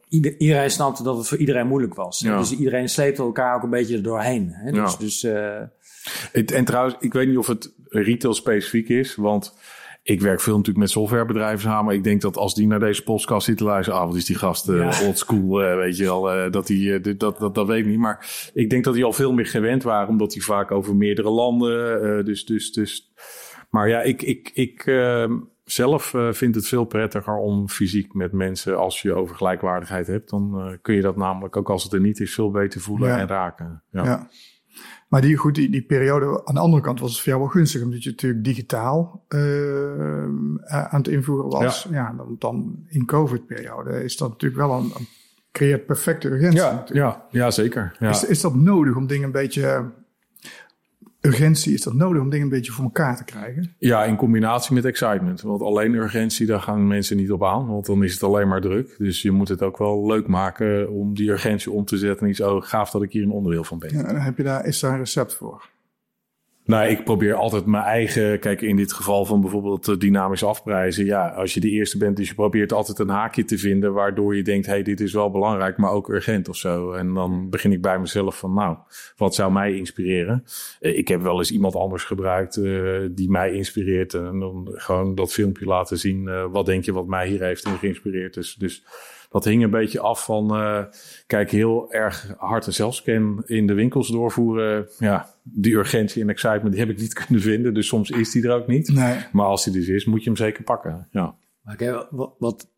iedereen snapte dat het voor iedereen moeilijk was. Ja. Dus iedereen sleepte elkaar ook een beetje er doorheen. Hè? Dus, Ja. dus, uh... het, en trouwens, ik weet niet of het retail specifiek is, want ik werk veel natuurlijk met softwarebedrijven samen. Ik denk dat als die naar deze podcast zitten luisteren, ah, wat is die gast uh, ja. old school, uh, weet je wel, uh, dat die, uh, dat, dat, dat weet ik niet. Maar ik denk dat die al veel meer gewend waren, omdat die vaak over meerdere landen, uh, dus, dus, dus. Maar ja, ik, ik, ik uh, zelf uh, vind het veel prettiger om fysiek met mensen, als je over gelijkwaardigheid hebt, dan uh, kun je dat namelijk, ook als het er niet is, veel beter voelen ja. en raken. Ja. ja. Maar die, goed, die, die periode aan de andere kant was het voor jou wel gunstig, omdat je natuurlijk digitaal uh, aan het invoeren was. Ja, ja dan, dan in COVID-periode is dat natuurlijk wel een, een creëert perfecte urgentie. Ja, ja, ja zeker. Ja. Is, is dat nodig om dingen een beetje... Urgentie, is dat nodig om dingen een beetje voor elkaar te krijgen? Ja, in combinatie met excitement. Want alleen urgentie, daar gaan mensen niet op aan. Want dan is het alleen maar druk. Dus je moet het ook wel leuk maken om die urgentie om te zetten. En iets, oh, gaaf dat ik hier een onderdeel van ben. Ja, en heb je daar, is daar een recept voor? Nou, ik probeer altijd mijn eigen... Kijk, in dit geval van bijvoorbeeld dynamisch afprijzen. Ja, als je de eerste bent, dus je probeert altijd een haakje te vinden... waardoor je denkt, hé, hey, dit is wel belangrijk, maar ook urgent of zo. En dan begin ik bij mezelf van, nou, wat zou mij inspireren? Ik heb wel eens iemand anders gebruikt uh, die mij inspireert. En dan gewoon dat filmpje laten zien. Uh, wat denk je wat mij hier heeft geïnspireerd? Dus... dus dat hing een beetje af van, uh, kijk, heel erg hard een zelfscan in de winkels doorvoeren. Ja, die urgentie en excitement, die heb ik niet kunnen vinden. Dus soms is die er ook niet. Nee. Maar als die dus is, moet je hem zeker pakken. Ja. Maar kijk, wat, wat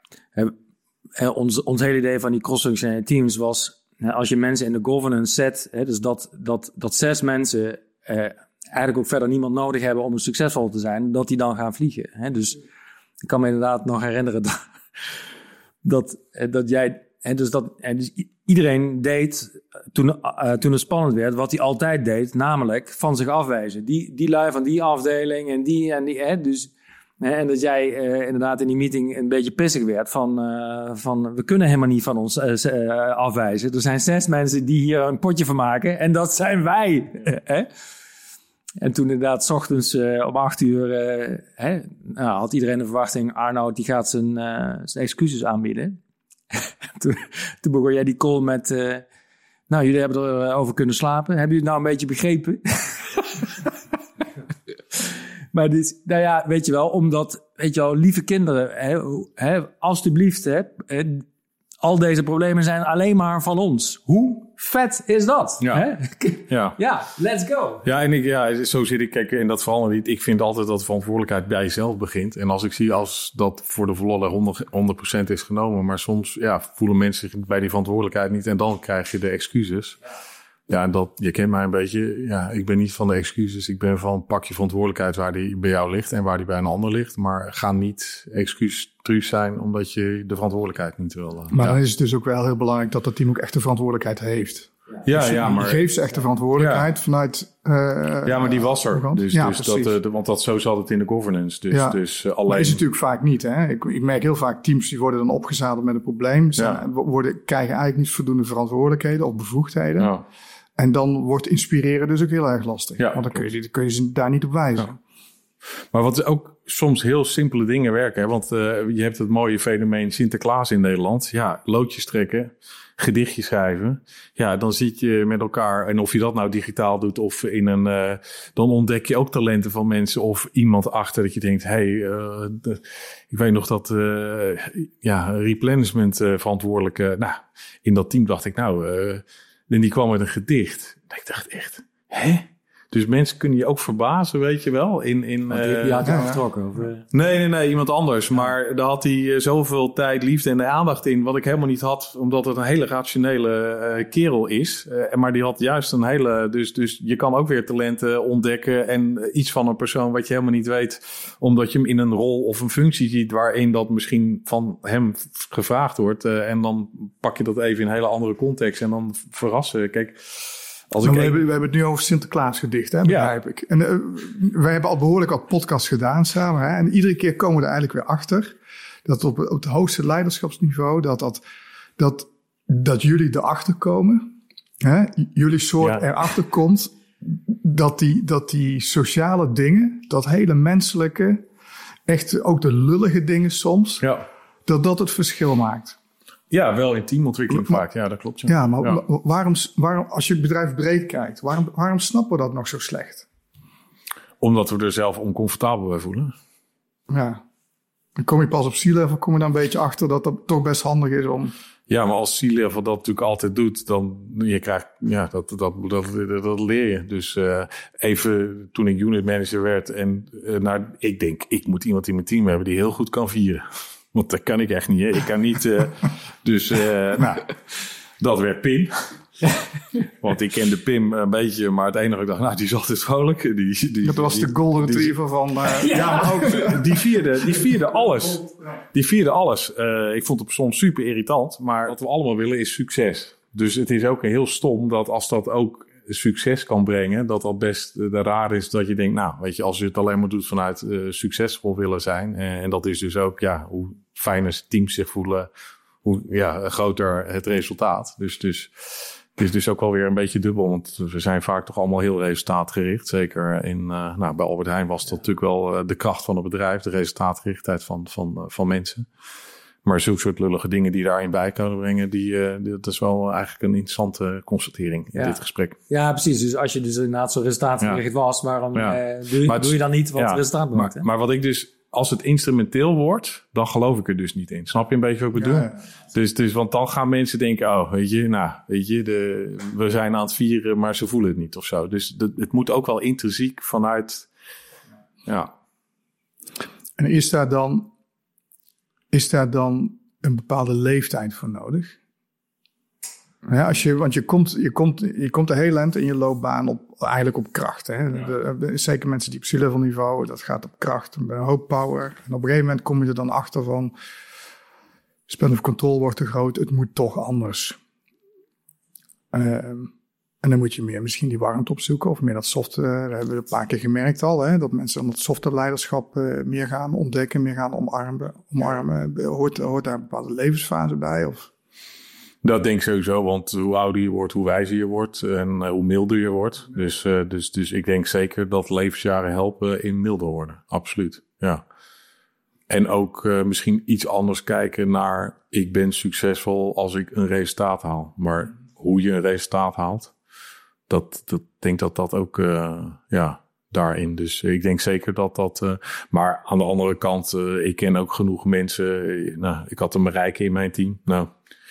hè, ons, ons hele idee van die cross-functionele teams was, hè, als je mensen in de governance zet, hè, dus dat, dat, dat zes mensen eh, eigenlijk ook verder niemand nodig hebben om succesvol te zijn, dat die dan gaan vliegen. Hè. Dus ik kan me inderdaad nog herinneren dat... Dat, dat jij, en dus dat, en dus iedereen deed toen, uh, toen het spannend werd, wat hij altijd deed, namelijk van zich afwijzen. Die, die lui van die afdeling en die en die, hè, dus, hè, en dat jij uh, inderdaad in die meeting een beetje pissig werd van, uh, van we kunnen helemaal niet van ons uh, uh, afwijzen. Er zijn zes mensen die hier een potje van maken en dat zijn wij. Hè? En toen inderdaad 's ochtends uh, om acht uur uh, hè, nou, had iedereen de verwachting, Arnoud die gaat zijn, uh, zijn excuses aanbieden. toen, toen begon jij die call met, uh, nou jullie hebben erover kunnen slapen. Hebben jullie het nou een beetje begrepen? Maar dit, nou ja, weet je wel, omdat, weet je wel, lieve kinderen, hè, hè, alsjeblieft, hè, al deze problemen zijn alleen maar van ons. Hoe vet is dat? Ja, hè? ja. ja let's go. Ja, en ik, ja, zo zit ik, kijk, in dat verhaal niet. Ik vind altijd dat verantwoordelijkheid bij jezelf begint. En als ik zie als dat voor de volle honderd procent is genomen, maar soms ja, voelen mensen zich bij die verantwoordelijkheid niet en dan krijg je de excuses. Ja. Ja, en dat, je kent mij een beetje. Ja, ik ben niet van de excuses. Ik ben van pak je verantwoordelijkheid waar die bij jou ligt en waar die bij een ander ligt. Maar ga niet excuustruus zijn omdat je de verantwoordelijkheid niet wil. Uh, maar ja. dan is het dus ook wel heel belangrijk dat dat team ook echt de verantwoordelijkheid heeft. Ja, dus ja, maar... geef ze echt de verantwoordelijkheid ja. vanuit... Uh, ja, maar die was er. Dus, ja, dus dat, uh, de, want dat, zo zat het in de governance. Dus, ja. dus uh, alleen... Maar is het natuurlijk vaak niet. Hè? Ik, ik merk heel vaak teams die worden dan opgezadeld met een probleem. Ze Ja. worden, krijgen eigenlijk niet voldoende verantwoordelijkheden of bevoegdheden. Ja. En dan wordt inspireren dus ook heel erg lastig. Ja, want dan kun je, dan kun je ze daar niet op wijzen. Ja. Maar wat ook soms heel simpele dingen werken. Hè? Want uh, je hebt het mooie fenomeen Sinterklaas in Nederland. Ja, loodjes trekken, gedichtjes schrijven. Ja, dan zit je met elkaar. En of je dat nou digitaal doet of in een... Uh, dan ontdek je ook talenten van mensen. Of iemand achter dat je denkt... Hey, uh, de, ik weet nog dat uh, ja, replenishment uh, verantwoordelijke... Nou, in dat team dacht ik nou... Uh, en die kwam met een gedicht. En ik dacht echt, hè? Dus mensen kunnen je ook verbazen, weet je wel. In, in, Want die, die had je uh, afgetrokken? Of, uh... Nee, nee, nee, iemand anders. Maar daar had hij uh, zoveel tijd, liefde en aandacht in... wat ik helemaal niet had, omdat het een hele rationele uh, kerel is. Uh, maar die had juist een hele... Dus, dus je kan ook weer talenten ontdekken... en uh, iets van een persoon wat je helemaal niet weet... omdat je hem in een rol of een functie ziet... waarin dat misschien van hem gevraagd wordt. Uh, en dan pak je dat even in een hele andere context... en dan verrassen. Kijk... Als ik we, even... hebben, we hebben het nu over Sinterklaas gedicht, hè, begrijp ja. ik. En uh, wij hebben al behoorlijk wat podcasts gedaan samen. Hè, en iedere keer komen we er eigenlijk weer achter... dat op, op het hoogste leiderschapsniveau... dat, dat, dat, dat jullie erachter komen... Hè, jullie soort ja. erachter komt... Dat die, dat die sociale dingen... dat hele menselijke... echt ook de lullige dingen soms... Ja. dat dat het verschil maakt. Ja, wel in teamontwikkeling maar, vaak. Ja, dat klopt. Ja, ja maar ja. Waarom, waarom, als je het bedrijf breed kijkt, waarom, waarom snappen we dat nog zo slecht? Omdat we er zelf oncomfortabel bij voelen. Ja. Dan kom je pas op C-level, kom je dan een beetje achter dat dat toch best handig is om... Ja, maar als C-level dat natuurlijk altijd doet, dan je krijgt, ja, dat, dat, dat, dat, dat leer je. Dus uh, even toen ik unit manager werd en uh, nou, ik denk, ik moet iemand in mijn team hebben die heel goed kan vieren. Want dat kan ik echt niet, hè. Ik kan niet, uh, dus uh, nou, dat werd Pim. Want ik kende Pim een beetje, maar het enige ik dacht, nou, die is altijd vrolijk. Die, die, dat was die, de golden die, retriever van... Uh, ja, ja, maar ook, die vierde, die vierde alles. Die vierde alles. Uh, ik vond het soms super irritant, maar wat we allemaal willen is succes. Dus het is ook heel stom dat als dat ook succes kan brengen, dat dat best uh, raar is dat je denkt, nou, weet je, als je het alleen maar doet vanuit uh, succesvol willen zijn. Uh, en dat is dus ook, ja, hoe fijner teams zich voelen, hoe ja, groter het resultaat. Dus, dus het is dus ook wel weer een beetje dubbel, want we zijn vaak toch allemaal heel resultaatgericht. Zeker in, uh, nou, bij Albert Heijn was dat natuurlijk wel uh, de kracht van het bedrijf, de resultaatgerichtheid van, van, uh, van mensen. Maar zulke soort lullige dingen die daarin bij kunnen brengen, die, uh, die, dat is wel eigenlijk een interessante constatering in ja. dit gesprek. Ja, precies. Dus als je dus inderdaad zo resultaatgericht ja. was, waarom ja. uh, doe, doe je dan niet wat ja, resultaat maakt? Maar, maar wat ik dus, als het instrumenteel wordt, dan geloof ik er dus niet in. Snap je een beetje wat ik bedoel? Ja, ja. Dus, dus, want dan gaan mensen denken, oh, weet je, nou, weet je, de, we zijn aan het vieren, maar ze voelen het niet of zo. Dus de, het moet ook wel intrinsiek vanuit, ja. En is daar dan, is daar dan een bepaalde leeftijd voor nodig? Ja, als je, want je komt, je komt, je komt een heel eind in je loopbaan op, eigenlijk op kracht. Hè? Ja. De, de, zeker mensen die op C-level niveau, dat gaat op kracht, een hoop power. En op een gegeven moment kom je er dan achter van, span of control wordt te groot, het moet toch anders. Uh, en dan moet je meer misschien die warmte opzoeken of meer dat soft, uh, dat hebben we een paar keer gemerkt al, hè? Dat mensen dan dat softe leiderschap uh, meer gaan ontdekken, meer gaan omarmen. omarmen. Hoort, hoort daar een bepaalde levensfase bij? Of... Dat denk ik sowieso, want hoe ouder je wordt, hoe wijzer je wordt en uh, hoe milder je wordt. Dus, uh, dus, dus ik denk zeker dat levensjaren helpen in milder worden. Absoluut, ja. En ook uh, misschien iets anders kijken naar, ik ben succesvol als ik een resultaat haal. Maar hoe je een resultaat haalt, dat, dat denk dat dat ook, uh, ja, daarin. Dus ik denk zeker dat dat... Uh, maar aan de andere kant, uh, ik ken ook genoeg mensen. Uh, nou, ik had een Marijke in mijn team. Nou...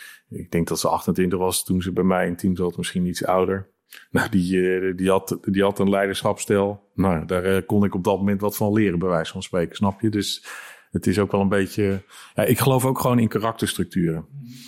Ik denk dat ze achtentwintig was toen ze bij mij in team zat, misschien iets ouder. Nou, die, die, had, die had een leiderschapsstijl. Nou, daar kon ik op dat moment wat van leren, bij wijze van spreken, snap je? Dus het is ook wel een beetje... Ja, ik geloof ook gewoon in karakterstructuren.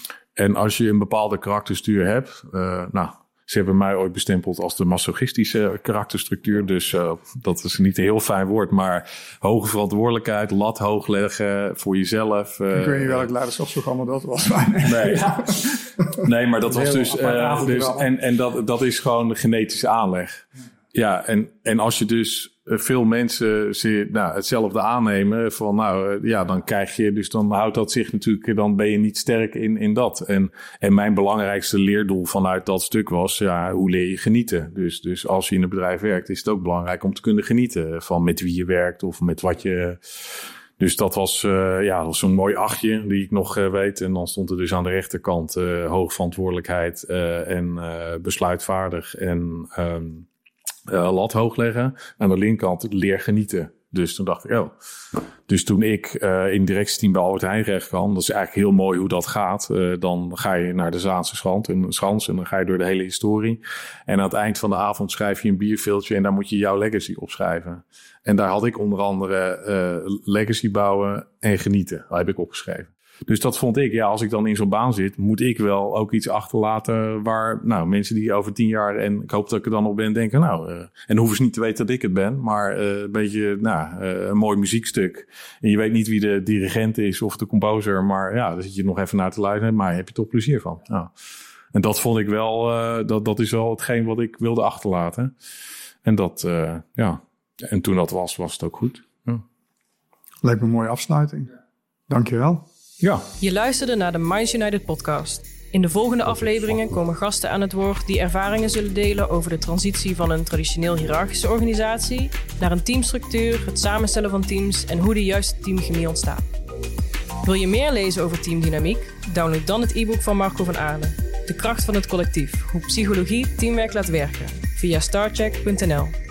En als je een bepaalde karakterstructuur hebt... Uh, nou, ze hebben mij ooit bestempeld als de masochistische karakterstructuur. Dus uh, dat is niet een heel fijn woord, maar hoge verantwoordelijkheid, lat hoog leggen voor jezelf. Uh, ik weet niet welk leiderschapsprogramma dat was. Nee, ja. nee maar dat was dus... Uh, dus en en dat, dat is gewoon de genetische aanleg. Ja, en, en als je dus veel mensen ze, nou, hetzelfde aannemen, van nou ja, dan krijg je, dus dan houdt dat zich natuurlijk, dan ben je niet sterk in, in dat. En, en mijn belangrijkste leerdoel vanuit dat stuk was, ja, hoe leer je genieten? Dus, dus als je in een bedrijf werkt, is het ook belangrijk om te kunnen genieten van met wie je werkt of met wat je... Dus dat was, uh, ja, dat was zo'n mooi achtje die ik nog uh, weet. En dan stond er dus aan de rechterkant uh, hoog verantwoordelijkheid uh, en uh, besluitvaardig en... Um, Uh, lat hoog leggen. Aan de linkerkant leer genieten. Dus toen dacht ik, oh. Dus toen ik uh, in directieteam bij Albert Heijn terecht kwam, dat is eigenlijk heel mooi hoe dat gaat. Uh, dan ga je naar de Zaanse Schans en, Schans en dan ga je door de hele historie. En aan het eind van de avond schrijf je een bierveeltje en daar moet je jouw legacy opschrijven. En daar had ik onder andere uh, legacy bouwen en genieten. Dat heb ik opgeschreven. Dus dat vond ik, ja, als ik dan in zo'n baan zit, moet ik wel ook iets achterlaten waar, nou, mensen die over tien jaar, en ik hoop dat ik er dan nog ben, denken, nou, uh, en dan hoeven ze niet te weten dat ik het ben, maar uh, een beetje, nou, uh, een mooi muziekstuk. En je weet niet wie de dirigent is of de composer, maar ja, daar zit je nog even naar te luisteren, maar heb je toch plezier van. Ja. En dat vond ik wel, uh, dat, dat is wel hetgeen wat ik wilde achterlaten. En dat, uh, ja, en toen dat was, was het ook goed. Ja. Lijkt me een mooie afsluiting. Dankjewel. Ja. Je luisterde naar de Minds United podcast. In de volgende afleveringen komen gasten aan het woord die ervaringen zullen delen over de transitie van een traditioneel hiërarchische organisatie naar een teamstructuur, het samenstellen van teams en hoe de juiste teamchemie ontstaat. Wil je meer lezen over teamdynamiek? Download dan het e-book van Marco van Aarle. De kracht van het collectief. Hoe psychologie teamwerk laat werken. Via starcheck punt n l.